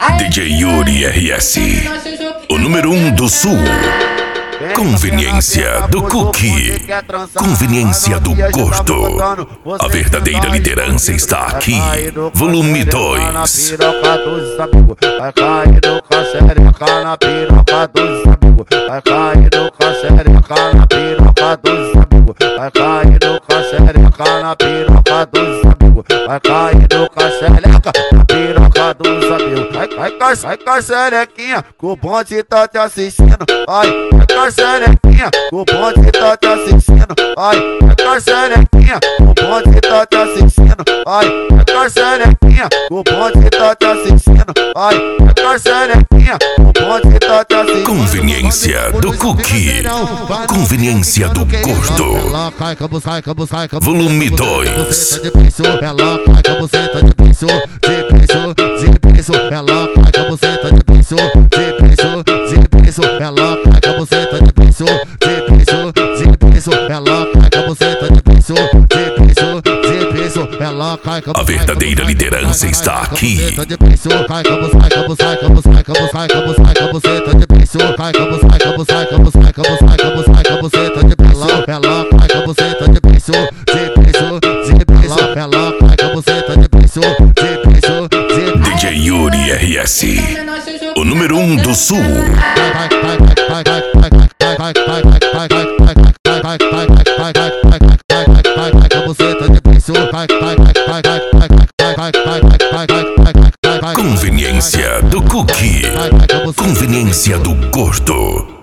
DJ Yuri RS, o número 1 do Sul. Conveniência do Cookie, conveniência do Gordo. A verdadeira liderança está aqui. Volume 2. Vai cair no cacereca na piroca dos amigos. Vai cair no cacereca na piroca dos amigos. Vai cair no cacereca na piroca dos amigos. Vai cair no cacereca na piroca dos amigos. Vai cacerequinha, que o bonde tá te assistindo. Vai cacerequinha, que o bonde tá te assistindo. Vai cacerequinha, que o bonde tá te assistindo. Vai cacerequinha, que o bonde tá te assistindo. Vai cacerequinha, que o bonde tá te assistindo. Conveniência do Cookie, conveniência do Gordo. Volume 2. Ela cai com a buceta de beijo, de beijo, de beijo. Ela cai com a buceta de beijo, de beijo, de beijo. Ela cai com a buceta de beijo, de beijo, de beijo. Ela cai com a buceta de beijo, de beijo, de beijo. Ela cai com a verdadeira liderança está aqui. Cai com a buceta de beijo, cai com a buceta de beijo, cai com a buceta de beijo. Ela cai com a buceta de beijo, de beijo, de beijo. Ela cai com a buceta de beijo, de beijo, de beijo. DJ Yuri RS, o número 1 do Sul. Conveniência do Cookie, conveniência do Gordo.